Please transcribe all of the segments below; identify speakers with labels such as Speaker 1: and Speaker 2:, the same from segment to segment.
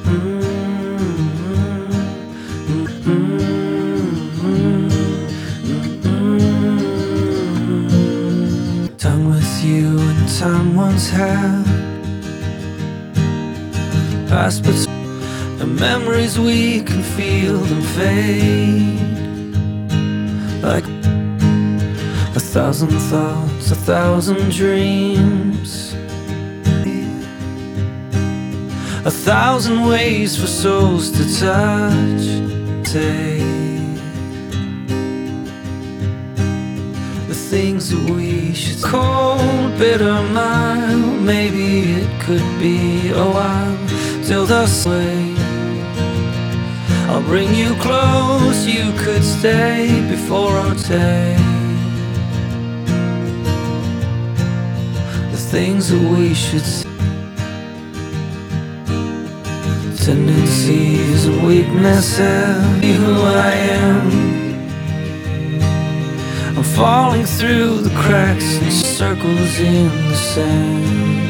Speaker 1: Done with you and time once had past, but the memories we can feel them fade like a thousand thoughts, a thousand dreams, a thousand ways for souls to touch. Say the things that we should. Cold, bitter mile, maybe it could be a while till the sway. I'll bring you close, you could stay before our day. The things that we should say. Tendencies and weaknesses, be who I am. I'm falling through the cracks and circles in the sand.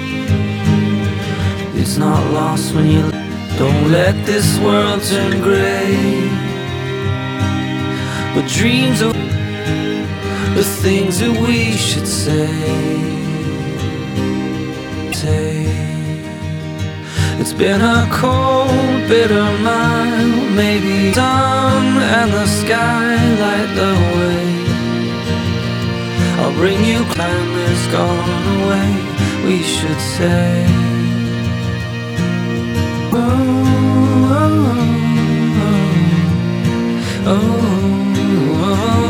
Speaker 1: It's not lost when you don't let this world turn gray. But dreams are the things that we should say. It's been a cold, bitter mile, maybe sun and the sky light the way. I'll bring you time that's gone away, we should say. Oh, oh, oh, oh,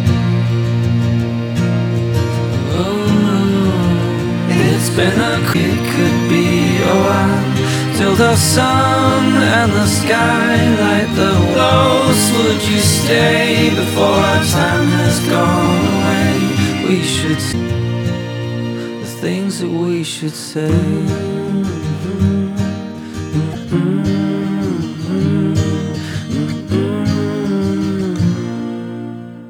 Speaker 1: oh, oh. It's been it could be a while till the sun and the sky light the way. Close, would you stay before our time has gone away? We should say the things that we should say.